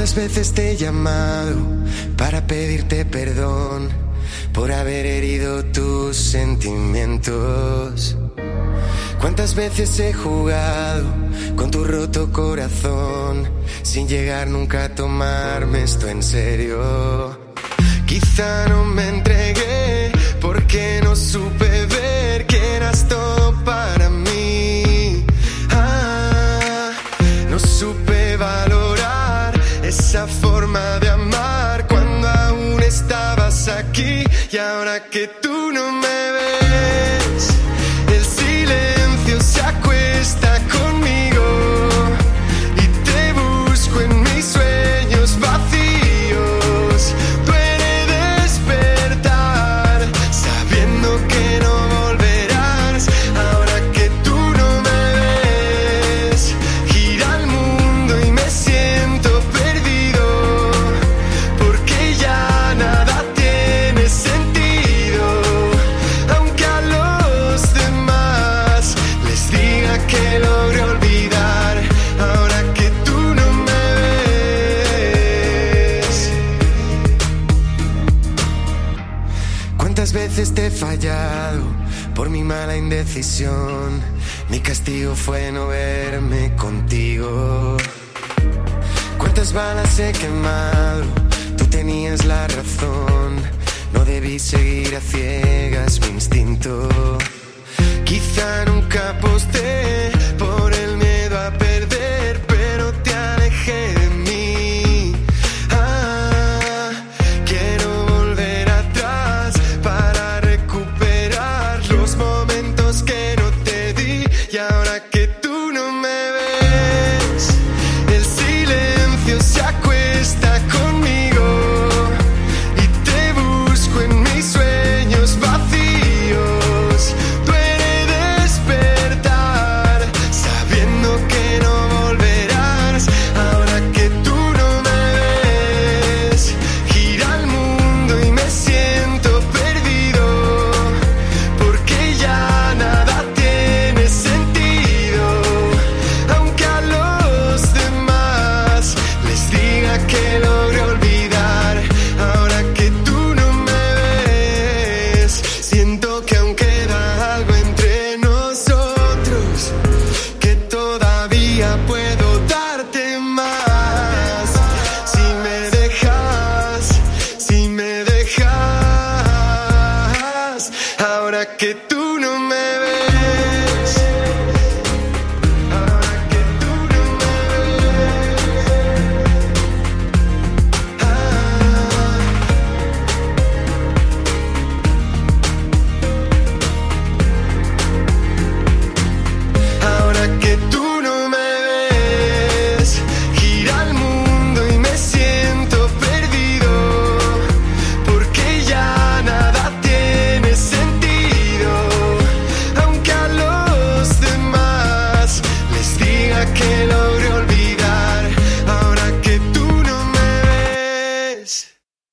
¿Cuántas veces te he llamado para pedirte perdón por haber herido tus sentimientos? ¿Cuántas veces he jugado con tu roto corazón sin llegar nunca a tomarme esto en serio? Quizá no me entregué porque no supe ver que eras todo para mí. No supe valorar esa forma de amar cuando aún estabas aquí. Y ahora que tú no me ves, el silencio se acuesta conmigo y te busco en mis sueños vacíos. Duele despertar sabiendo que no volverás. Ahora que tú no me ves, gira el mundo y me siento perdido, porque ya nada tiene sentido. Aunque a los demás les diga que logré olvidar, ahora que tú no me ves. ¿Cuántas veces te he fallado por mi mala indecisión? Mi castigo fue no verme contigo. ¿Cuántas balas he quemado? Tú tenías la razón. No debí seguir a ciegas mi instinto. Quizá nunca aposté por el miedo a perder, pero te alejé de mí. Quiero volver atrás para recuperar los momentos que no te di. Y ahora que tú no me ves, el silencio se acuesta conmigo y te busco en mis sueños vacíos. Duele despertar sabiendo que no volverás. Ahora que tú no me ves, gira el mundo y me siento perdido, porque ya nada tiene sentido. Aunque a los demás les diga que logré olvidar, ahora que tú no me ves, siento que aún queda algo entre nosotros, que todavía puedo